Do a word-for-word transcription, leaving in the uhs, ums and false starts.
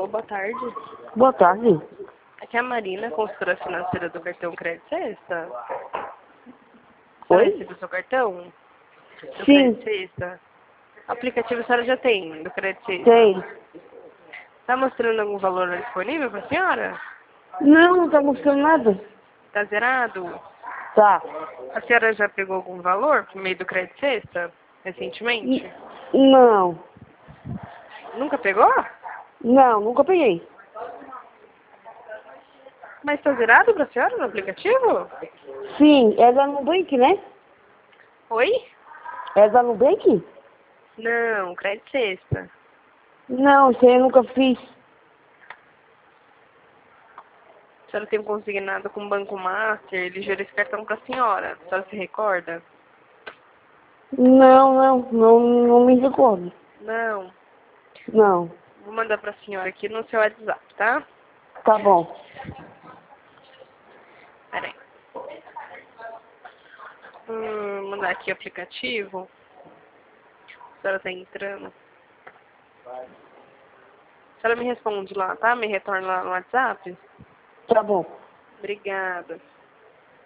Alô, boa tarde. Boa tarde. Aqui é a Marina, consultora financeira do cartão Crédito Sexta. Você Oi? recebeu seu cartão? Do Sim, Crédito Sexta? O aplicativo a senhora já tem, do Crédito Sexta? tem. Tá mostrando algum valor disponível pra senhora? Não, não tá mostrando nada. Tá zerado? Tá. A senhora já pegou algum valor por meio do Crédito Sexta, recentemente? N- Não. Nunca pegou? Não, nunca peguei. Mas tá zerado pra senhora no aplicativo? Sim, é da Nubank, né? Oi? É da Nubank? Não, Crédito Sexta. Não, isso aí eu nunca fiz. A senhora tem um consignado com o Banco Master, ele gerou esse cartão pra senhora. A senhora se recorda? Não, não, não, não me recordo. Não. Não. Vou mandar pra senhora aqui no seu WhatsApp, tá? Tá bom. Peraí. Hum, mandar aqui o aplicativo. A senhora tá entrando. A senhora me responde lá, tá? Me retorna lá no WhatsApp. Tá bom. Obrigada.